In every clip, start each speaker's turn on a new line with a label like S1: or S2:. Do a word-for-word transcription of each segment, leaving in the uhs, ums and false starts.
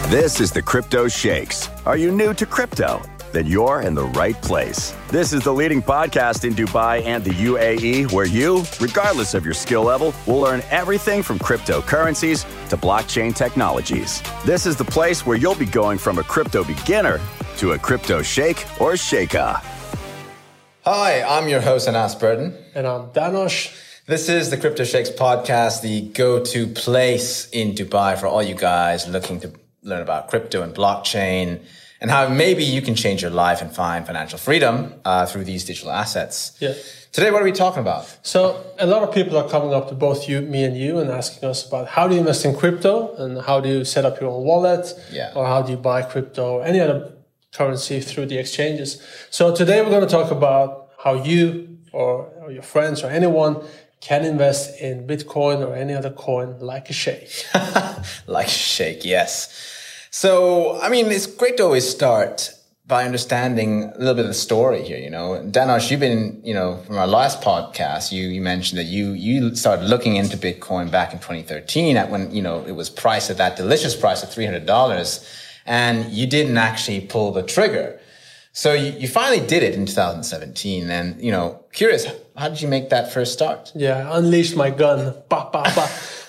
S1: This is the Crypto Shakes. Are you new to crypto? Then you're in the right place. This is the leading podcast in Dubai and the U A E where you, regardless of your skill level, will learn everything from cryptocurrencies to blockchain technologies. This is the place where you'll be going from a crypto beginner to a crypto shake or shaker.
S2: Hi, I'm your host, Anas Burton.
S3: And I'm Danosh.
S2: This is the Crypto Shakes podcast, the go-to place in Dubai for all you guys looking to learn about crypto and blockchain and how maybe you can change your life and find financial freedom uh, through these digital assets.
S3: Yeah.
S2: Today, what are we talking about?
S3: So a lot of people are coming up to both you, me and you and asking us about how do you invest in crypto and how do you set up your own wallet
S2: yeah.
S3: or how do you buy crypto or any other currency through the exchanges. So today we're going to talk about how you or, or your friends or anyone can invest in Bitcoin or any other coin like a shake.
S2: Like a shake, yes. So, I mean, it's great to always start by understanding a little bit of the story here, you know. Danosh, you've been, you know, from our last podcast, you, you mentioned that you, you started looking into Bitcoin back in twenty thirteen at when, you know, it was priced at that delicious price of three hundred dollars and you didn't actually pull the trigger. So you, you finally did it in two thousand seventeen and, you know, curious, how did you make that first start?
S3: Yeah, I unleashed my gun. Bah, bah, bah.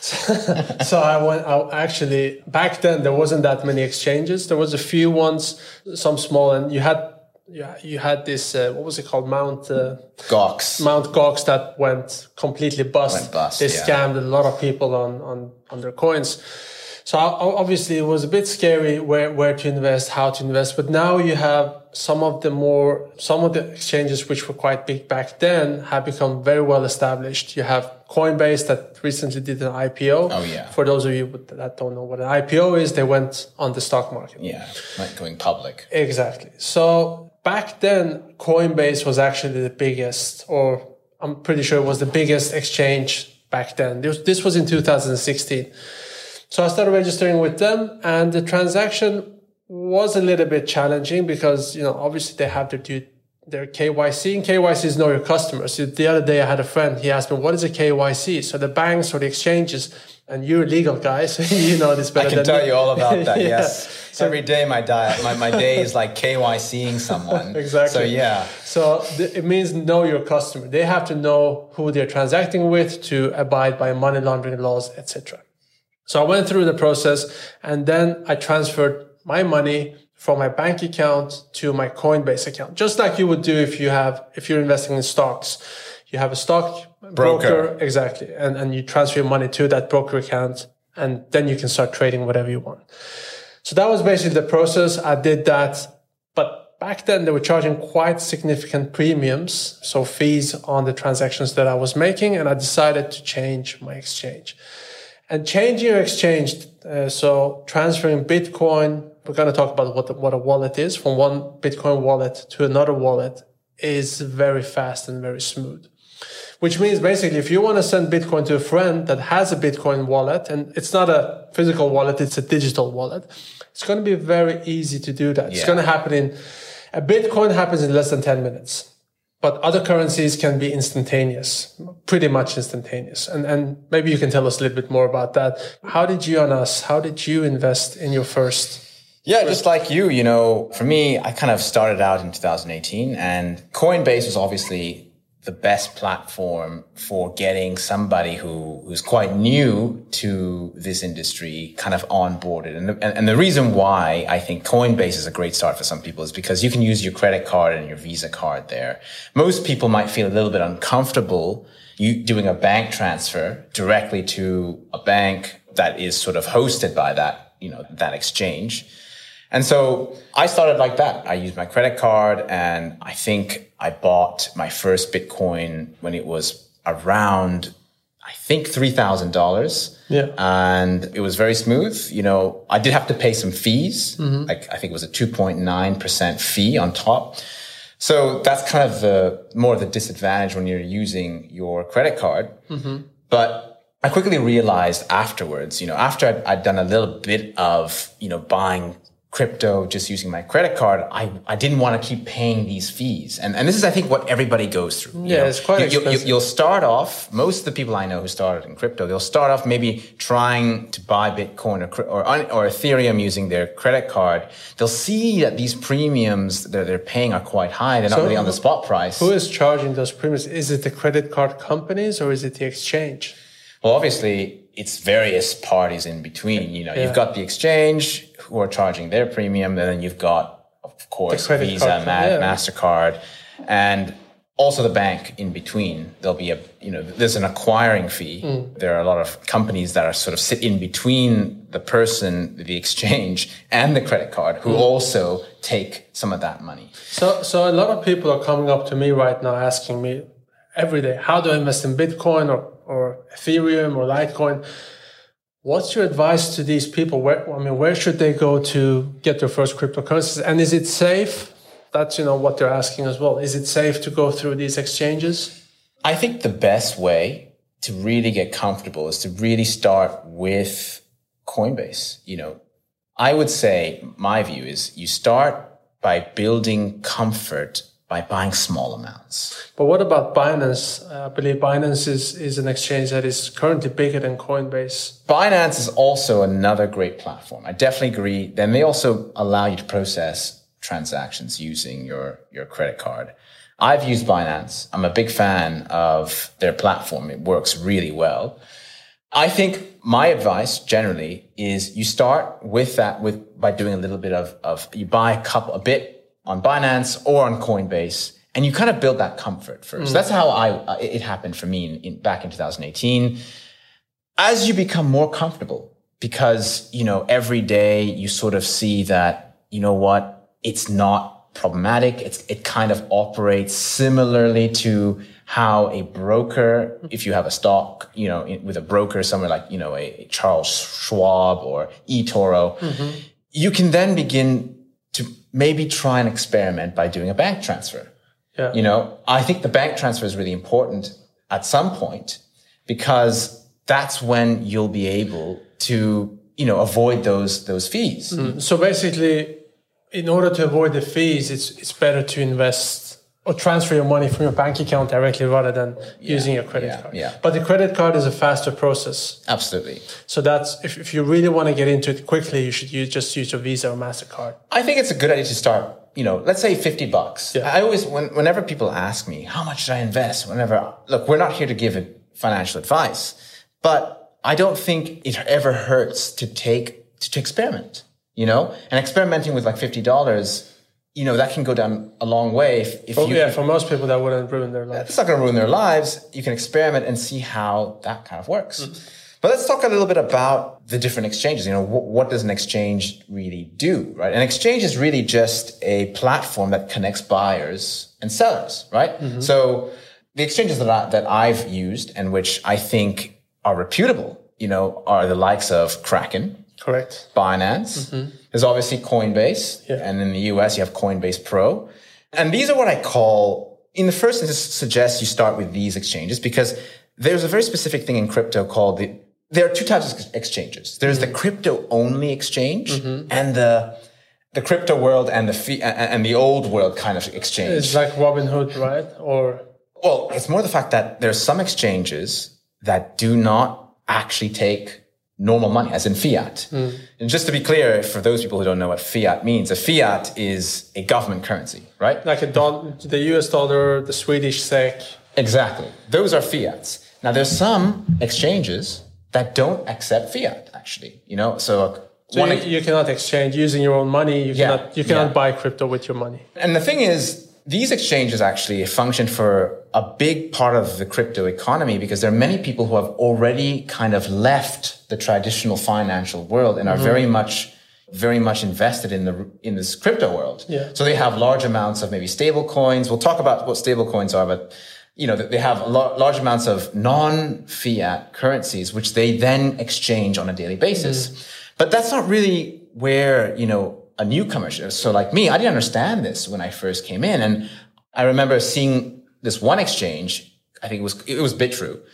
S3: So I went out actually, back then there wasn't that many exchanges. There was a few ones, some small, and you had, yeah, you had this, uh, what was it called? Mount, uh,
S2: Gox.
S3: Mount Gox that went completely bust.
S2: Went bust,
S3: They
S2: yeah.
S3: scammed a lot of people on, on, on their coins. So obviously it was a bit scary where, where to invest, how to invest. But now you have some of the more, some of the exchanges which were quite big back then have become very well established. You have Coinbase that recently did an I P O.
S2: Oh, yeah.
S3: For those of you that don't know what an I P O is, they went on the stock market.
S2: Yeah, like going public.
S3: Exactly. So back then, Coinbase was actually the biggest, or I'm pretty sure it was the biggest exchange back then. This, this was in two thousand sixteen. So I started registering with them and the transaction was a little bit challenging because, you know, obviously they have their due, their K Y C and K Y C is know your customers. So the other day I had a friend, he asked me, what is a K Y C? So the banks or the exchanges, and you're a legal guy, so you know this better
S2: I can
S3: than
S2: tell
S3: me.
S2: you all about that,
S3: Yeah.
S2: yes. So every day my, diet, my, my day is like K Y C-ing someone.
S3: Exactly.
S2: So yeah.
S3: So th- it means know your customer. They have to know who they're transacting with to abide by money laundering laws, et cetera. So I went through the process and then I transferred my money from my bank account to my Coinbase account, just like you would do if you have, if you're investing in stocks. You have a stock broker,
S2: Broker.
S3: exactly, and, and you transfer your money to that broker account and then you can start trading whatever you want. So that was basically the process. I did that, but back then they were charging quite significant premiums, so fees on the transactions that I was making, and I decided to change my exchange. And changing your exchange, uh, so transferring Bitcoin, we're going to talk about what the, what a wallet is, from one Bitcoin wallet to another wallet is very fast and very smooth. Which means basically if you want to send Bitcoin to a friend that has a Bitcoin wallet, and it's not a physical wallet, it's a digital wallet, it's going to be very easy to do that. Yeah. It's going to happen in, a Bitcoin happens in less than ten minutes. But other currencies can be instantaneous, pretty much instantaneous. And and maybe you can tell us a little bit more about that. How did you, Anas, how did you invest in your first?
S2: Yeah, just like you, you know, for me, I kind of started out in two thousand eighteen and Coinbase was obviously the best platform for getting somebody who who's quite new to this industry kind of onboarded. And the, and, and the reason why I think Coinbase is a great start for some people is because you can use your credit card and your Visa card there. Most people might feel a little bit uncomfortable you doing a bank transfer directly to a bank that is sort of hosted by that, you know, that exchange. And so I started like that. I used my credit card and I think I bought my first Bitcoin when it was around, I think three thousand dollars.
S3: Yeah.
S2: And it was very smooth. You know, I did have to pay some fees.
S3: Mm-hmm.
S2: Like I think it was a two point nine percent fee on top. So that's kind of the more of the disadvantage when you're using your credit card.
S3: Mm-hmm.
S2: But I quickly realized afterwards, you know, after I'd, I'd done a little bit of, you know, buying crypto just using my credit card, I, I didn't want to keep paying these fees. And and this is, I think, what everybody goes through.
S3: Yeah, know? It's quite
S2: you,
S3: expensive.
S2: You, you'll start off, most of the people I know who started in crypto, they'll start off maybe trying to buy Bitcoin or or, or Ethereum using their credit card. They'll see that these premiums that they're paying are quite high. They're not so really on the spot price.
S3: Who is charging those premiums? Is it the credit card companies or is it the exchange?
S2: Well, obviously, it's various parties in between. You know, yeah. You've got the exchange who are charging their premium, and then you've got, of course, Visa, Ma- yeah. MasterCard, and also the bank in between. There'll be a, you know, there's an acquiring fee. Mm. There are a lot of companies that are sort of sit in between the person, the exchange, and the credit card, who mm. also take some of that money.
S3: So, so a lot of people are coming up to me right now asking me every day, how do I invest in Bitcoin or or Ethereum or Litecoin? What's your advice to these people? Where, I mean, where should they go to get their first cryptocurrencies? And is it safe? That's, you know, what they're asking as well. Is it safe to go through these exchanges?
S2: I think the best way to really get comfortable is to really start with Coinbase. You know, I would say my view is you start by building comfort by buying small amounts.
S3: But what about Binance? Uh, I believe Binance is, is an exchange that is currently bigger than Coinbase.
S2: Binance is also another great platform. I definitely agree. Then they also allow you to process transactions using your, your credit card. I've used Binance. I'm a big fan of their platform. It works really well. I think my advice generally is you start with that with by doing a little bit of, of you buy a couple, a bit on Binance or on Coinbase, and you kind of build that comfort first. Mm. That's how I uh, it happened for me in, in back in two thousand eighteen. As you become more comfortable, because you know every day you sort of see that you know what, it's not problematic. It's it kind of operates similarly to how a broker, if you have a stock, you know, in, with a broker somewhere like you know a, a Charles Schwab or eToro, mm-hmm. you can then begin to maybe try and experiment by doing a bank transfer. Yeah. You know, I think the bank transfer is really important at some point because that's when you'll be able to, you know, avoid those, those fees.
S3: Mm. So basically, in order to avoid the fees, it's, it's better to invest or transfer your money from your bank account directly rather than yeah, using your credit
S2: yeah,
S3: card.
S2: Yeah.
S3: But the credit card is a faster process.
S2: Absolutely.
S3: So that's, if, if you really want to get into it quickly, you should use, just use your Visa or MasterCard.
S2: I think it's a good idea to start, you know, let's say fifty bucks.
S3: Yeah.
S2: I always, when, whenever people ask me, how much should I invest? Whenever, look, we're not here to give financial advice, but I don't think it ever hurts to take, to, to experiment, you know, and experimenting with like fifty dollars, you know, that can go down a long way. If, if
S3: for,
S2: you,
S3: yeah, for most people, that wouldn't ruin their lives.
S2: It's not going to ruin their lives. You can experiment and see how that kind of works. Mm-hmm. But let's talk a little bit about the different exchanges. You know, what, what does an exchange really do, right? An exchange is really just a platform that connects buyers and sellers, right? Mm-hmm. So the exchanges that, I, that I've used and which I think are reputable, you know, are the likes of Kraken.
S3: Correct.
S2: Binance. Mm-hmm. There's obviously Coinbase. Yeah. And in the U S, you have Coinbase Pro. And these are what I call, in the first instance, suggest you start with these exchanges because there's a very specific thing in crypto called the, there are two types of exchanges. There's mm-hmm. the crypto-only exchange mm-hmm. and the the crypto world and the fee, and the old world kind of exchange.
S3: It's like Robinhood, right? Or
S2: well, it's more the fact that there's some exchanges that do not actually take normal money, as in fiat. Mm. And just to be clear, for those people who don't know what fiat means, a fiat is a government currency, right?
S3: Like a dollar, the U S dollar, the Swedish SEK.
S2: Exactly. Those are fiats. Now, there's some exchanges that don't accept fiat, actually. You know, so...
S3: So you, you cannot exchange using your own money. You
S2: yeah,
S3: cannot, you cannot
S2: yeah.
S3: buy crypto with your money.
S2: And the thing is, these exchanges actually function for a big part of the crypto economy because there are many people who have already kind of left the traditional financial world and are mm-hmm. very much, very much invested in the in this crypto world.
S3: Yeah.
S2: So they have large amounts of maybe stable coins. We'll talk about what stable coins are, but you know they have large amounts of non-fiat currencies which they then exchange on a daily basis. Mm. But that's not really where you know. a newcomer. So like me, I didn't understand this when I first came in. And I remember seeing this one exchange, I think it was, it was Bitrue.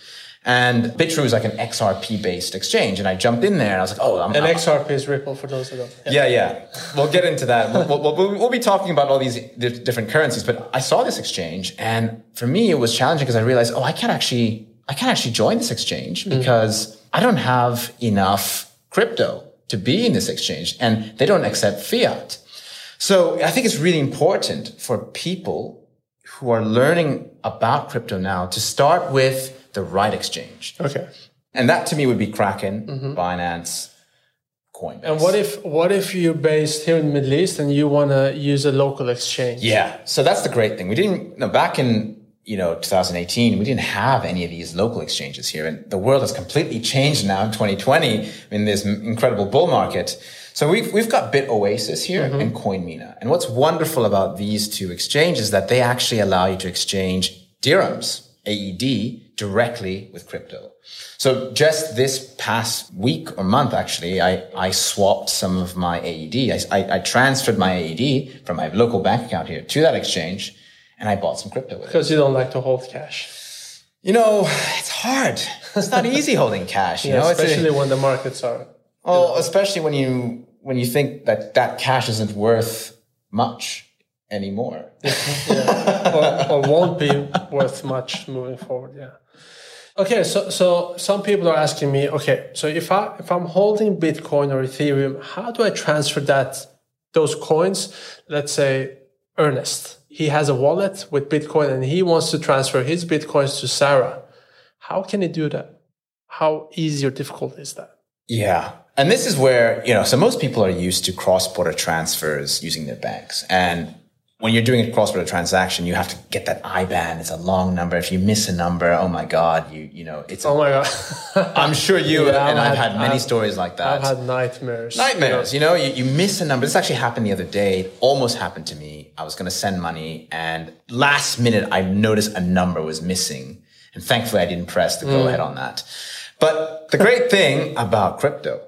S2: And Bitrue is like an X R P-based exchange. And I jumped in there and I was like, oh, I'm...
S3: And
S2: I'm,
S3: X R P is Ripple for those that don't.
S2: Yeah, yeah. yeah. We'll get into that. We'll, we'll, we'll, we'll be talking about all these different currencies. But I saw this exchange. And for me, it was challenging because I realized, oh, I can't actually, I can't actually join this exchange because mm. I don't have enough crypto to be in this exchange. And they don't accept fiat. So I think it's really important for people who are learning about crypto now to start with the right exchange.
S3: Okay.
S2: And that to me would be Kraken, mm-hmm. Binance, Coinbase.
S3: And what if what if you're based here in the Middle East and you want to use a local exchange?
S2: Yeah. So that's the great thing. We didn't, no, back in, you know, twenty eighteen, we didn't have any of these local exchanges here. And the world has completely changed now in twenty twenty in this incredible bull market. So we've, we've got BitOasis here mm-hmm. and CoinMina. And what's wonderful about these two exchanges is that they actually allow you to exchange dirhams, A E D, directly with crypto. So just this past week or month, actually, I, I swapped some of my A E D. I, I, I transferred my A E D from my local bank account here to that exchange, and I bought some crypto with it.
S3: Because you don't like to hold cash.
S2: You know, it's hard. It's not easy holding cash. You
S3: yeah,
S2: know,
S3: especially
S2: it's a,
S3: when the markets are...
S2: Oh, you know. Especially when you when you think that that cash isn't worth much anymore.
S3: yeah. or, or won't be worth much moving forward, yeah. Okay, so so some people are asking me, okay, so if I if I'm holding Bitcoin or Ethereum, how do I transfer that those coins? Let's say Ernest, he has a wallet with Bitcoin and he wants to transfer his Bitcoins to Sarah. How can he do that? How easy or difficult is that?
S2: Yeah. And this is where, you know, so most people are used to cross-border transfers using their banks. And when you're doing a cross-border transaction, you have to get that I B A N. It's a long number. If you miss a number, oh my God, you you know, it's...
S3: Oh my God.
S2: I'm sure you,
S3: yeah,
S2: and I've, I've had, had many
S3: I've,
S2: stories like that.
S3: I've had nightmares.
S2: Nightmares, you know, you, you miss a number. This actually happened the other day. It almost happened to me. I was going to send money and last minute I noticed a number was missing. And thankfully I didn't press the go ahead mm. on that. But the great thing about crypto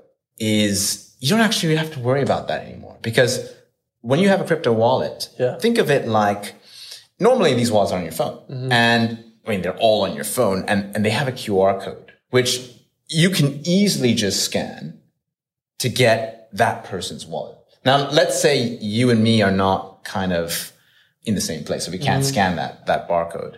S2: is you don't actually have to worry about that anymore, because when you have a crypto wallet,
S3: yeah.
S2: think of it like, normally these wallets are on your phone mm-hmm. and I mean, they're all on your phone and, and they have a Q R code, which you can easily just scan to get that person's wallet. Now, let's say you and me are not kind of in the same place, so we can't mm-hmm. scan that, that barcode.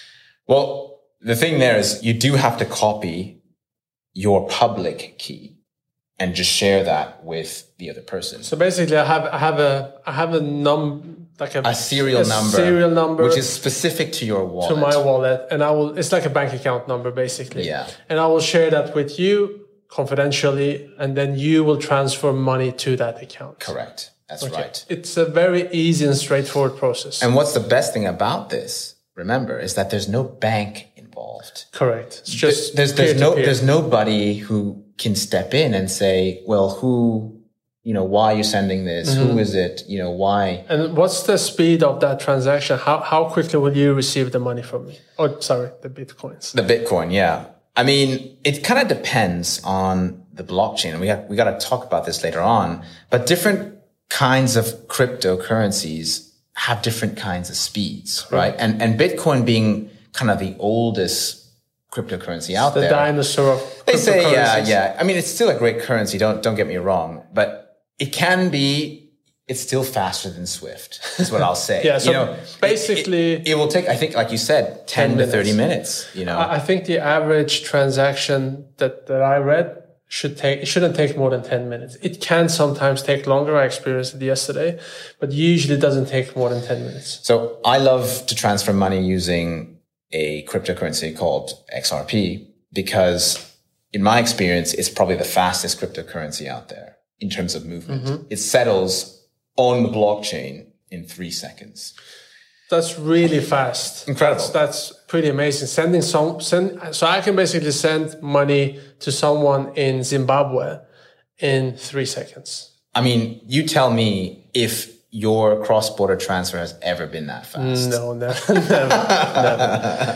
S2: Well, the thing there is you do have to copy your public key and just share that with the other person.
S3: So basically, I have I have a I have a num like a,
S2: a serial
S3: a
S2: number,
S3: serial number,
S2: which is specific to your wallet,
S3: to my wallet, and I will. It's like a bank account number, basically.
S2: Yeah.
S3: And I will share that with you confidentially, and then you will transfer money to that account.
S2: Correct. That's
S3: okay.
S2: right.
S3: It's a very easy and straightforward process.
S2: And what's the best thing about this? Remember, is that there's no bank involved.
S3: Correct. It's just
S2: there's there's no there's nobody who can step in and say, well, who, you know, why are you sending this? Mm-hmm. Who is it? You know, why?
S3: And what's the speed of that transaction? How how quickly will you receive the money from me? Oh, sorry, the Bitcoins.
S2: The Bitcoin, yeah. I mean, it kind of depends on the blockchain. We got we got to talk about this later on, but different kinds of cryptocurrencies have different kinds of speeds, right? right? And and Bitcoin being kind of the oldest cryptocurrency out
S3: the
S2: there.
S3: The dinosaur of
S2: They say, yeah, yeah. I mean, it's still a great currency. Don't, don't get me wrong, but it can be, it's still faster than Swift is what I'll say.
S3: yeah. So
S2: you know,
S3: basically
S2: it, it, it will take, I think, like you said, ten, ten to thirty minutes, you know.
S3: I think the average transaction that, that I read should take, it shouldn't take more than ten minutes. It can sometimes take longer. I experienced it yesterday, but usually it doesn't take more than ten minutes.
S2: So I love to transfer money using a cryptocurrency called X R P, because in my experience, it's probably the fastest cryptocurrency out there in terms of movement. Mm-hmm. It settles on the blockchain in three seconds.
S3: That's really fast.
S2: Incredible.
S3: That's, that's pretty amazing. Sending some, send, so I can basically send money to someone in Zimbabwe in three seconds.
S2: I mean, you tell me if your cross-border transfer has ever been that fast.
S3: No, never, never, never.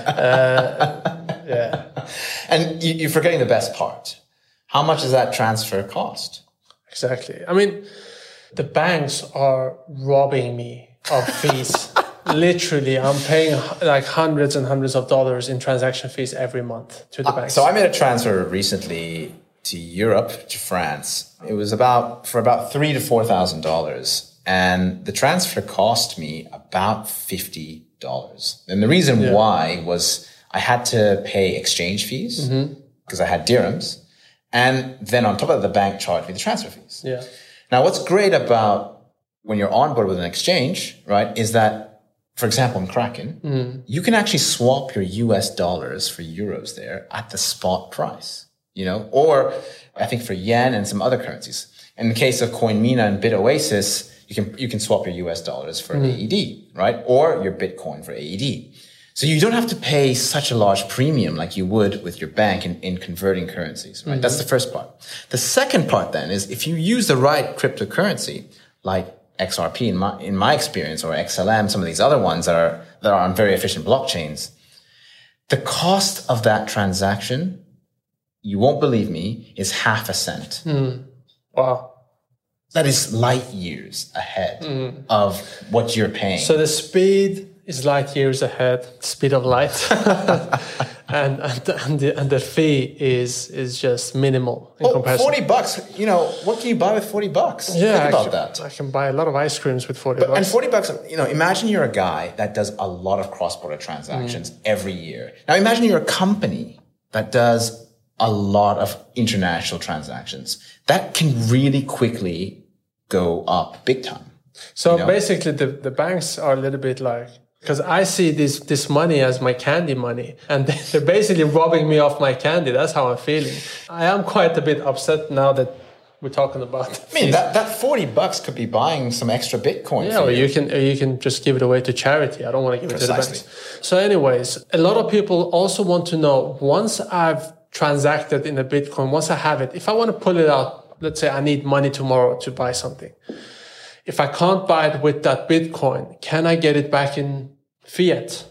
S3: Uh, yeah.
S2: And you, you're forgetting the best part. How much does that transfer cost?
S3: Exactly. I mean, the banks are robbing me of fees. literally, I'm paying like hundreds and hundreds of dollars in transaction fees every month to the bank.
S2: So I made a transfer recently to Europe, to France. It was about for about three to four thousand dollars, and the transfer cost me about fifty dollars. And the reason yeah. why was I had to pay exchange fees because mm-hmm. I had dirhams, and then on top of that, the bank charged me the transfer fees.
S3: Yeah.
S2: Now, what's great about when you're on board with an exchange, right, is that, for example, in Kraken, mm. you can actually swap your U S dollars for euros there at the spot price, you know, or I think for yen and some other currencies. In the case of CoinMina and BitOasis, you can, you can swap your U S dollars for mm. A E D, right? Or your Bitcoin for A E D. So you don't have to pay such a large premium like you would with your bank in, in converting currencies, right? Mm-hmm. That's the first part. The second part then is if you use the right cryptocurrency, like X R P in my, in my experience, or X L M, some of these other ones that are, that are on very efficient blockchains, the cost of that transaction, you won't believe me, is half a cent.
S3: Mm. Wow.
S2: That is light years ahead mm. of what you're paying.
S3: So the speed is light years ahead, speed of light. and, and, and, the, and the fee is is just minimal in
S2: oh,
S3: comparison.
S2: forty bucks, you know, what can you buy with forty bucks?
S3: Yeah,
S2: Think about
S3: can,
S2: that.
S3: I can buy a lot of ice creams with forty
S2: but,
S3: bucks.
S2: And forty bucks, you know, imagine you're a guy that does a lot of cross-border transactions mm. every year. Now imagine you're a company that does a lot of international transactions. That can really quickly go up big time.
S3: So
S2: you know?
S3: basically the, the banks are a little bit like, because I see this this money as my candy money, and they're basically robbing me of my candy. That's how I'm feeling. I am quite a bit upset now that we're talking about.
S2: I mean, that, that forty bucks could be buying some extra Bitcoin.
S3: Yeah,
S2: for
S3: or
S2: you.
S3: you can or you can just give it away to charity. I don't want to give
S2: Precisely.
S3: it to the banks. So, anyways, a lot of people also want to know, once I've transacted in a Bitcoin, once I have it, if I want to pull it out, let's say I need money tomorrow to buy something. If I can't buy it with that Bitcoin, can I get it back in fiat?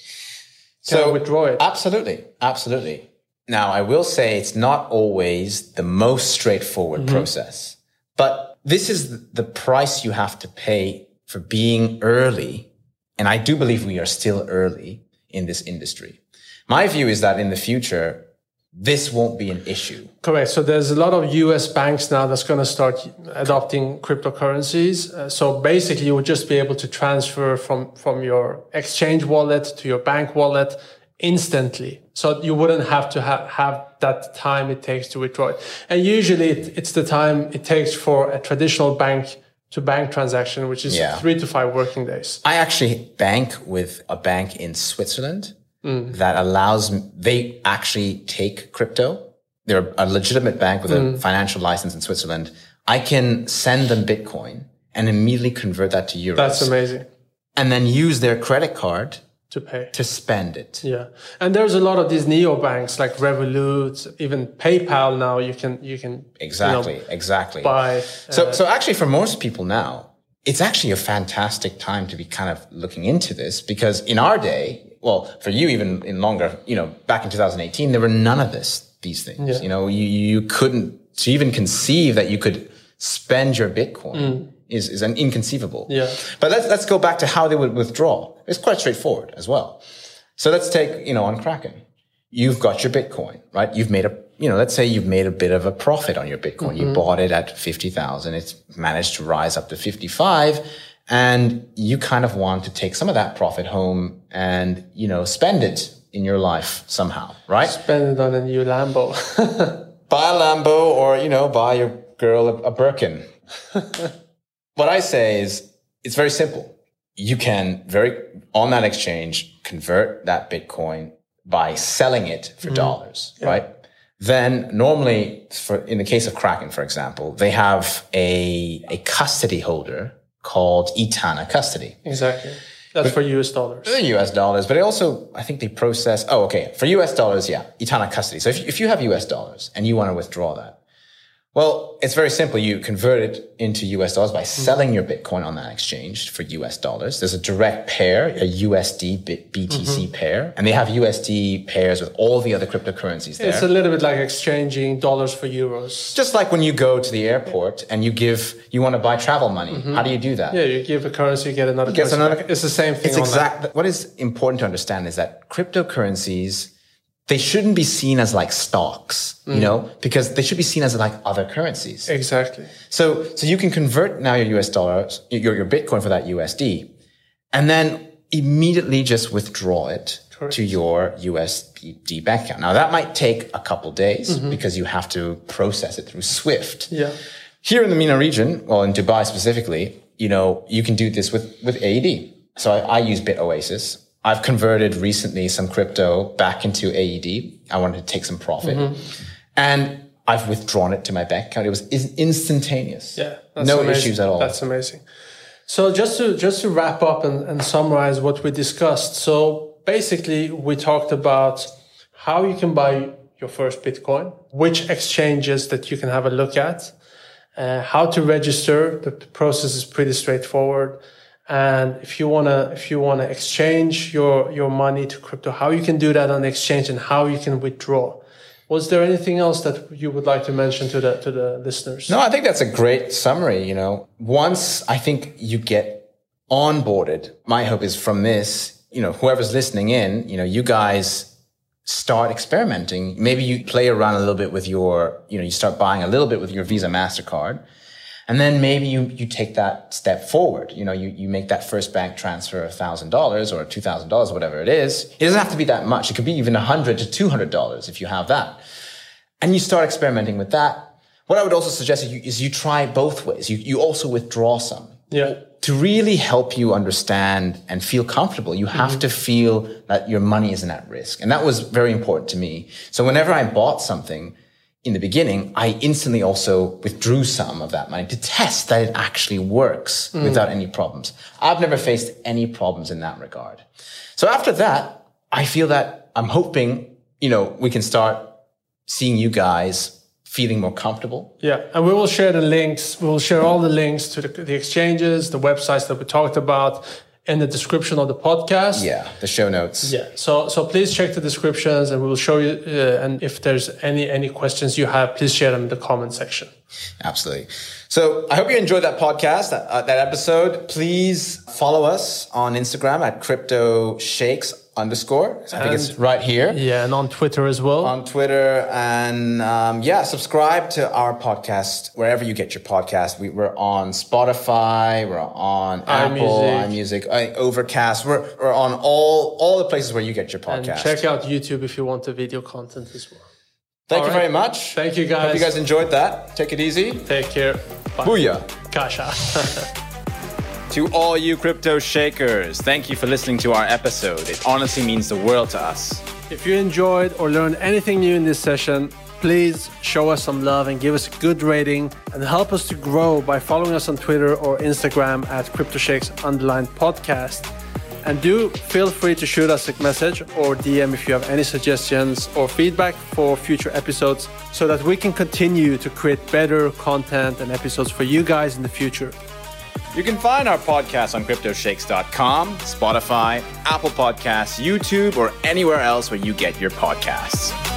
S3: Can
S2: so
S3: I withdraw it?
S2: Absolutely. Absolutely. Now, I will say it's not always the most straightforward mm-hmm. process, but this is the price you have to pay for being early. And I do believe we are still early in this industry. My view is that in the future, this won't be an issue.
S3: Correct. So there's a lot of U S banks now that's going to start adopting cryptocurrencies. Uh, so basically, you would just be able to transfer from, from your exchange wallet to your bank wallet instantly. So you wouldn't have to ha- have that time it takes to withdraw it. And usually it, it's the time it takes for a traditional bank to bank transaction, which is yeah. three to five working days.
S2: I actually bank with a bank in Switzerland. Mm. That allows, they actually take crypto. They're a legitimate bank with mm. a financial license in Switzerland. I can send them Bitcoin and immediately convert that to euros.
S3: That's amazing.
S2: And then use their credit card
S3: to pay,
S2: to spend it.
S3: Yeah. And there's a lot of these neobanks like Revolut, even PayPal now you can, you can.
S2: Exactly,
S3: you know,
S2: exactly.
S3: Buy. Uh,
S2: so, so actually for most people now, it's actually a fantastic time to be kind of looking into this, because in our day, well, for you even in longer, you know, back in two thousand eighteen, there were none of this, these things. Yeah. You know, you, you couldn't, to even conceive that you could spend your Bitcoin mm. is, is an inconceivable.
S3: Yeah.
S2: But let's, let's go back to how they would withdraw. It's quite straightforward as well. So let's take, you know, on Kraken, you've got your Bitcoin, right? You've made a, you know, let's say you've made a bit of a profit on your Bitcoin. Mm-hmm. You bought it at fifty thousand. It's managed to rise up to fifty-five. And you kind of want to take some of that profit home and, you know, spend it in your life somehow, right?
S3: Spend it on a new Lambo.
S2: Buy a Lambo, or, you know, buy your girl a, a Birkin. What I say is it's very simple. You can very, on that exchange, convert that Bitcoin by selling it for mm-hmm. dollars, yeah. right? Then normally, for in the case of Kraken, for example, they have a, a custody holder called Etana Custody.
S3: Exactly. That's but, for U S dollars.
S2: U S dollars, but they also, I think they process, oh, okay. For U S dollars, yeah, Etana Custody. So if, if you have U S dollars and you want to withdraw that, Well, it's very simple. You convert it into U S dollars by selling your Bitcoin on that exchange for U S dollars. There's a direct pair, a U S D B T C mm-hmm. pair, and they have U S D pairs with all the other cryptocurrencies there.
S3: It's a little bit like exchanging dollars for euros.
S2: Just like when you go to the airport and you give, you want to buy travel money. Mm-hmm. How do you do that?
S3: Yeah, you give a currency, you get another you currency. Another, it's the same thing.
S2: It's exactly. What is important to understand is that cryptocurrencies, they shouldn't be seen as like stocks, mm. you know, because they should be seen as like other currencies.
S3: Exactly.
S2: So, so you can convert now your U S dollars, your, your Bitcoin for that U S D, and then immediately just withdraw it Correct. To your U S D bank account. Now that might take a couple days mm-hmm. because you have to process it through SWIFT.
S3: Yeah.
S2: Here in the MENA region, well, in Dubai specifically, you know, you can do this with, with A E D. So I, I use BitOasis. I've converted recently some crypto back into A E D. I wanted to take some profit. Mm-hmm. And I've withdrawn it to my bank account. It was instantaneous.
S3: Yeah. That's
S2: no
S3: amazing.
S2: issues at all.
S3: That's amazing. So just to, just to wrap up and, and summarize what we discussed. So basically we talked about how you can buy your first Bitcoin, which exchanges that you can have a look at, uh, how to register. The process is pretty straightforward. And if you want to, if you want to exchange your, your money to crypto, how you can do that on the exchange and how you can withdraw. Was there anything else that you would like to mention to the, to the listeners?
S2: No, I think that's a great summary. You know, once I think you get onboarded, my hope is from this, you know, whoever's listening in, you know, you guys start experimenting. Maybe you play around a little bit with your, you know, you start buying a little bit with your Visa, MasterCard. And then maybe you, you take that step forward. You know, you, you make that first bank transfer of one thousand dollars or two thousand dollars, whatever it is. It doesn't have to be that much. It could be even one hundred dollars to two hundred dollars if you have that. And you start experimenting with that. What I would also suggest is you, is you try both ways. You, you also withdraw some.
S3: Yeah.
S2: To really help you understand and feel comfortable, you have mm-hmm. to feel that your money isn't at risk. And that was very important to me. So whenever I bought something, in the beginning, I instantly also withdrew some of that money to test that it actually works mm. without any problems. I've never faced any problems in that regard. So after that, I feel that I'm hoping, you know, we can start seeing you guys feeling more comfortable.
S3: Yeah. And we will share the links. We will share all the links to the, the exchanges, the websites that we talked about in the description of the podcast.
S2: Yeah, the show notes.
S3: Yeah, so so please check the descriptions and we will show you. Uh, and if there's any any questions you have, please share them in the comment section.
S2: Absolutely. So I hope you enjoyed that podcast, that, uh, that episode. Please follow us on Instagram at CryptoShakes underscore. I think and, it's right here.
S3: Yeah, and on Twitter as well.
S2: On Twitter. And um, yeah, subscribe to our podcast wherever you get your podcast. We, we're on Spotify. We're on Apple, iMusic, iMusic Overcast. We're, we're on all, all the places where you get your podcast.
S3: And check out YouTube if you want the video content as well.
S2: Thank
S3: all
S2: you
S3: right.
S2: very much.
S3: Thank you, guys.
S2: Hope you guys enjoyed that. Take it easy.
S3: Take care. Bye.
S2: Booyah.
S3: Kasha.
S2: To all you crypto shakers, thank you for listening to our episode. It honestly means the world to us.
S3: If you enjoyed or learned anything new in this session, please show us some love and give us a good rating and help us to grow by following us on Twitter or Instagram at CryptoShakes underline podcast. And do feel free to shoot us a message or D M if you have any suggestions or feedback for future episodes so that we can continue to create better content and episodes for you guys in the future.
S2: You can find our podcast on crypto shakes dot com, Spotify, Apple Podcasts, YouTube, or anywhere else where you get your podcasts.